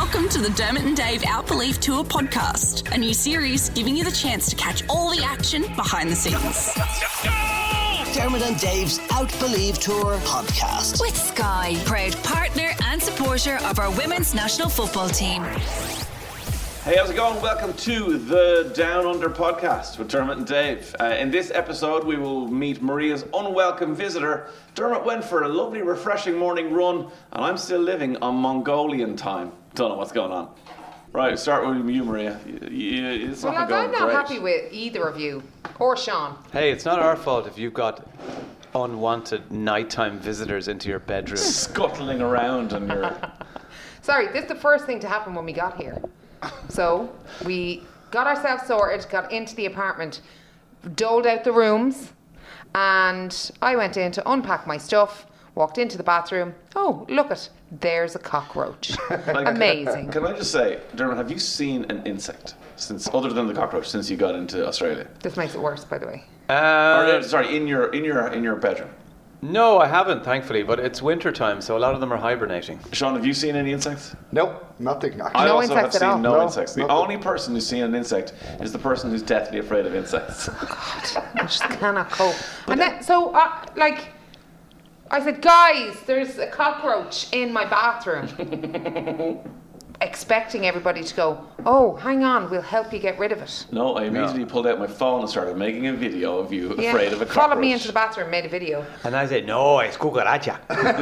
Welcome to the Dermot and Dave Out Believe Tour podcast, a new series giving you the chance to catch all the action behind the scenes. Dermot and Dave's Out Believe Tour podcast. With Sky, proud partner and supporter of our women's national football team. Hey, how's it going? Welcome to the Down Under podcast with Dermot and Dave. In this episode, we will meet Maria's unwelcome visitor. Dermot went for a lovely, refreshing morning run, and I'm still living on Mongolian time. Don't know what's going on. Right, start with you, Maria. It's not going I'm not great. happy with either of you, or Sean. Hey, it's not our fault if you've got unwanted nighttime visitors into your bedroom. Scuttling around on your... Sorry, this is the first thing to happen when we got here. So we got ourselves sorted, got into the apartment, doled out the rooms, and I went in to unpack my stuff, walked into the bathroom. Oh, there's a cockroach. Amazing. Can I just say, Dermot, have you seen an insect other than the cockroach since you got into Australia? This makes it worse, by the way. Sorry, in your bedroom. No, I haven't, thankfully, but it's winter time, so a lot of them are hibernating. Sean, have you seen any insects? Nope, nothing. Actually. I No also have insects at all? seen no No, insects. The nothing. only person who's seen an insect is the person who's deathly afraid of insects. I just cannot cope. And then, I said, guys, there's a cockroach in my bathroom. Expecting everybody to go, oh, hang on, we'll help you get rid of it. No, I immediately pulled out my phone and started making a video of you afraid of a cockroach. Followed me into the bathroom, made a video. And I said, no, it's cucaracha.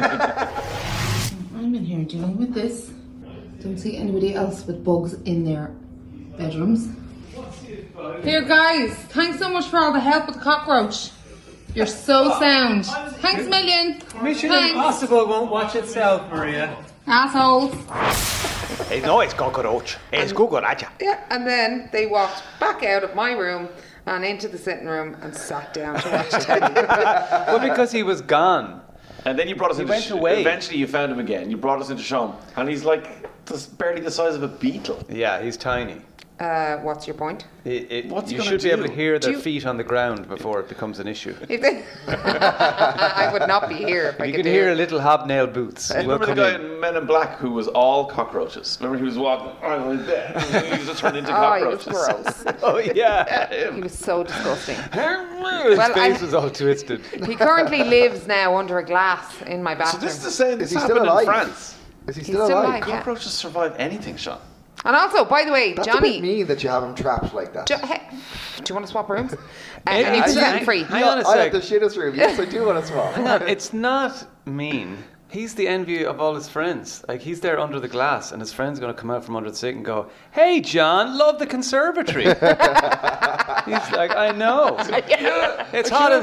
I'm in here dealing with this. Don't see anybody else with bugs in their bedrooms. Here, guys, thanks so much for all the help with the cockroach. You're so sound. Thanks a million. Mission Thanks. Impossible won't watch itself, Maria. Assholes. Hey, no, it's cockroach. It's cucaracha. Yeah, and then they walked back out of my room and into the sitting room and sat down to watch telly. Well, because he was gone. And then you brought us He into went away. Eventually you found him again. You brought us into show him. And he's like barely the size of a beetle. Yeah, he's tiny. What's your point? What's he You gonna should be able do? to hear their Do you- feet on the ground before it becomes an issue. If they- I would not be here if I You could can do hear it. little hobnail boots. And will remember the come guy in. in Men in Black who was all cockroaches? Remember he was walking like that? He was just turned into Oh, he was cockroaches. gross. Oh, yeah. He was so disgusting. His Well, face was all twisted. He currently lives now under a glass in my So bathroom. this is the same. This he still happened in alive? France. Is he He's still still alive? alive, yeah. Cockroaches survive anything, Sean. And also, by the way, That's a Johnny... bit mean that you have him trapped like that. Hey, do you want to swap rooms? And he was set free. Hang on a I sec. have the shittest room. Yes, I do want to swap. Hang on, it's not mean. He's the envy of all his friends. Like, he's there under the glass, and his friend's going to come out from under the sink and go, "Hey, John, love the conservatory." He's like, "I know. It's hot.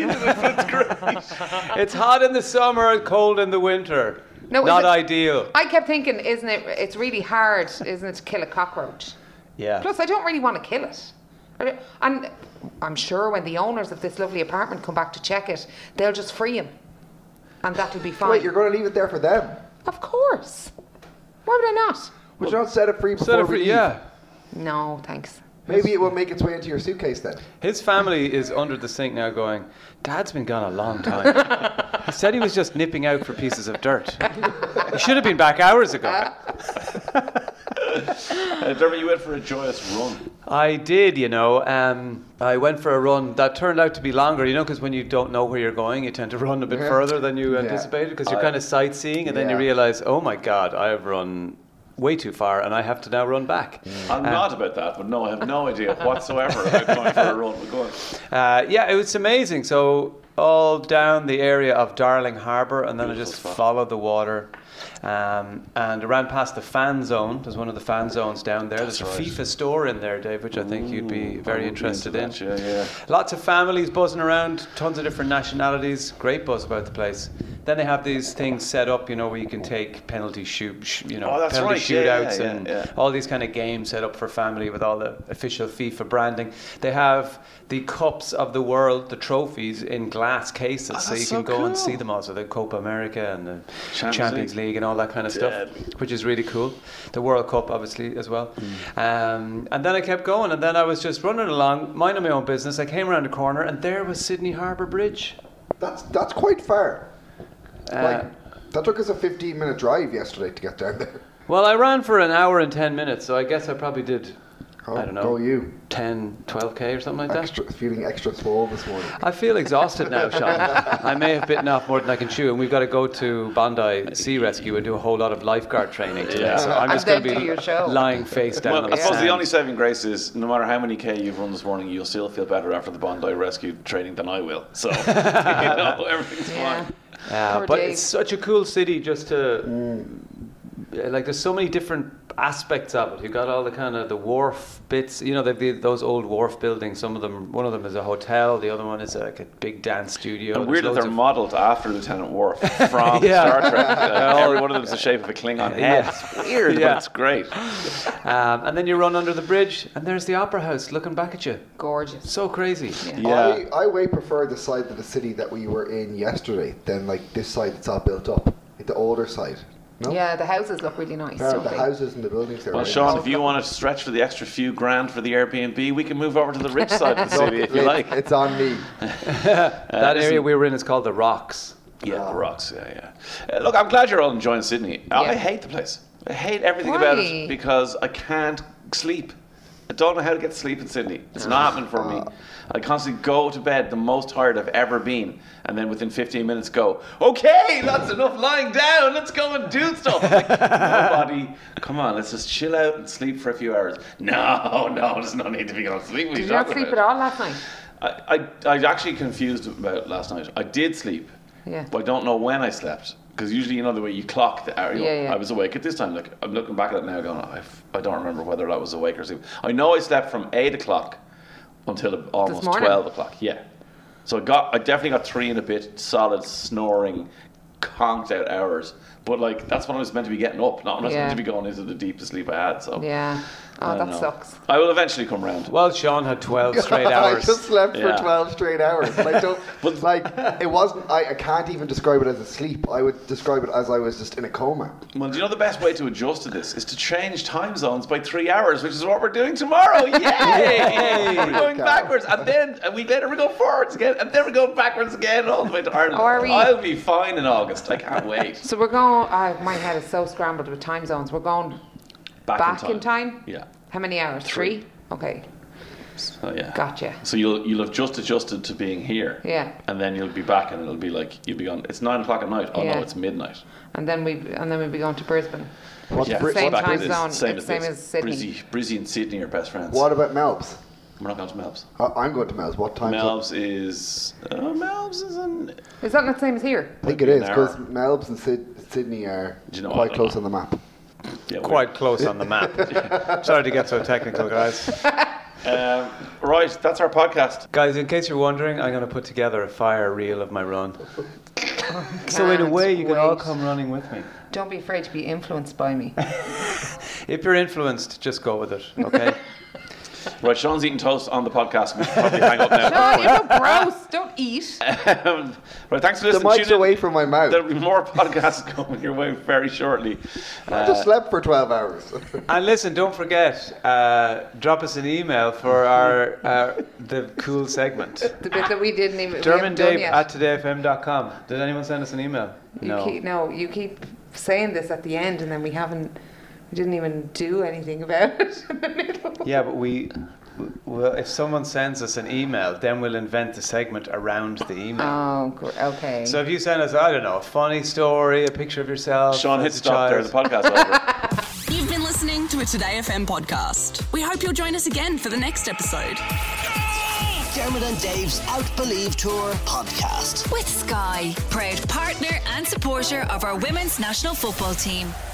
It's hot in the summer and cold in the winter. No, is Not it- ideal." I kept thinking, isn't it? It's really hard, isn't it, to kill a cockroach? Yeah. Plus, I don't really want to kill it. And I'm sure when the owners of this lovely apartment come back to check it, they'll just free him, and that'll be fine. Wait, you're going to leave it there for them? Of course. Why would I not? Would you not set it free before Set it we free, leave? yeah. No, thanks. Maybe it will make its way into your suitcase then. His family is under the sink now going, "Dad's been gone a long time. He said he was just nipping out for pieces of dirt. He should have been back hours ago." Dermot, you went for a joyous run. I did, I went for a run that turned out to be longer, because when you don't know where you're going, you tend to run a bit further than you anticipated because you're kind of sightseeing, and then you Yeah. realize, oh my God, I have run way too far and I have to now run back. I'm not about that, but no, I have no idea whatsoever about going for a run. But go on. Yeah, it was amazing. So all down the area of Darling Harbour, and then I just followed the water. And I ran past the fan zone. There's one of the fan zones down there. There's a FIFA store in there, Dave, which I think you'd be very interested in. Yeah. Lots of families buzzing around, tons of different nationalities. Great buzz about the place. Then they have these things set up, where you can take penalty that's penalty right. shootouts Yeah, and yeah. all these kind of games set up for family with all the official FIFA branding. They have the cups of the world, the trophies, in glass cases, so you that's can so go and cool. see them all. So the Copa America and the Champions Champions League and all that kind of stuff, which is really cool. The World Cup, obviously, as well. And then I kept going, and then I was just running along, minding my own business. I came around the corner, and there was Sydney Harbour Bridge. That's quite far. That took us a 15-minute drive yesterday to get down there. Well, I ran for an hour and 10 minutes, so I guess I probably did, I don't know, Go you. 10, 12k or something like that. Feeling extra small this morning. I feel exhausted now, Sean. I may have bitten off more than I can chew, and we've got to go to Bondi Sea Rescue and do a whole lot of lifeguard training today. So I'm just going to be lying face down on the I suppose sand. the only saving grace is no matter how many K you've run this morning, you'll still feel better after the Bondi Rescue training than I will. So, everything's fine. But it's such a cool city just to... Like, there's so many different aspects of it. You've got all the kind of the wharf bits, they've those old wharf buildings. One of them is a hotel, the other one is like a big dance studio. And weird that they're modelled after Lieutenant Worf from Star Trek. Every one of them is the shape of a Klingon head. It's weird, but it's great. And then you run under the bridge, and there's the Opera House looking back at you. Gorgeous. So crazy. Yeah. I way prefer the side of the city that we were in yesterday than like this side that's all built up, like the older side. No? Yeah, the houses look really nice. The houses and the buildings there. Well, Sean, if you want to stretch for the extra few grand for the Airbnb, we can move over to the rich side of the city if you like. It's on me. That area we were in is called the Rocks. Yeah, the Rocks. Yeah. Look, I'm glad you're all enjoying Sydney. I hate the place. I hate everything about it because I can't sleep. I don't know how to get to sleep in Sydney. It's not happening for me. I constantly go to bed the most tired I've ever been, and then within 15 minutes go, okay, that's enough lying down, let's go and do stuff. Like, nobody, come on, let's just chill out and sleep for a few hours. No, there's no need to be going to sleep. Did you not sleep at all last night? I actually confused about last night. I did sleep, but I don't know when I slept. Because usually, the way you clock the hour, I was awake at this time. Like, I'm looking back at it now going, I don't remember whether I was awake or sleep. I know I slept from 8 o'clock until almost 12 o'clock. Yeah. So I definitely got 3 and a bit solid snoring, conked out hours. But like, that's when I was meant to be getting up, not when I was meant to be going into the deepest sleep I had. So that sucks. I will eventually come round. Well, Sean had 12 straight hours. I just slept for 12 straight hours. And I don't, it wasn't, I can't even describe it as a sleep. I would describe it as I was just in a coma. Well, do you know the best way to adjust to this is to change time zones by 3 hours, which is what we're doing tomorrow. Yay! We're going backwards, and then a week later we're going forwards again, and then we're going backwards again all the way to Ireland. I'll be fine in August. I can't wait. So we're going, my head is so scrambled with time zones. We're going back in time? Yeah. How many hours? 3? Okay. So yeah. Gotcha. So you'll have just adjusted to being here. Yeah. And then you'll be back, and it'll be like you'll be on. It's 9 o'clock at night. Oh no, it's midnight. And then we'll be going to Brisbane. Same time zone. Same as Sydney. Brizzy and Sydney are best friends. What about Melbs? We're not going to Melbs. I'm going to Melbs. What time? Melbs is in. Is that not the same as here? I think it is because Melbs and Sydney are quite close on the map. Yeah, quite close on the map. Sorry to get so technical, guys. Right, that's our podcast. Guys, in case you're wondering, I'm going to put together a fire reel of my run. So in a way, you can all come running with me. Don't be afraid to be influenced by me. If you're influenced, just go with it, okay? Right, Sean's eating toast on the podcast. We should probably hang up now. Sean, you're so gross. Don't eat. Right, thanks for listening. The mic's away from my mouth. There'll be more podcasts coming your way very shortly. I just slept for 12 hours. And listen, don't forget, drop us an email for the cool segment. The bit that we didn't even DermotDave@todayfm.com. Did anyone send us an email? You keep saying this at the end, and then we didn't even do anything about it in the middle. Yeah, but well, if someone sends us an email, then we'll invent the segment around the email. Oh, okay. So if you send us, I don't know, a funny story, a picture of yourself. Sean, hit stop there. The podcast over. You've been listening to a Today FM podcast. We hope you'll join us again for the next episode. Dermot and Dave's Out Believe Tour podcast. With Sky, proud partner and supporter of our women's national football team.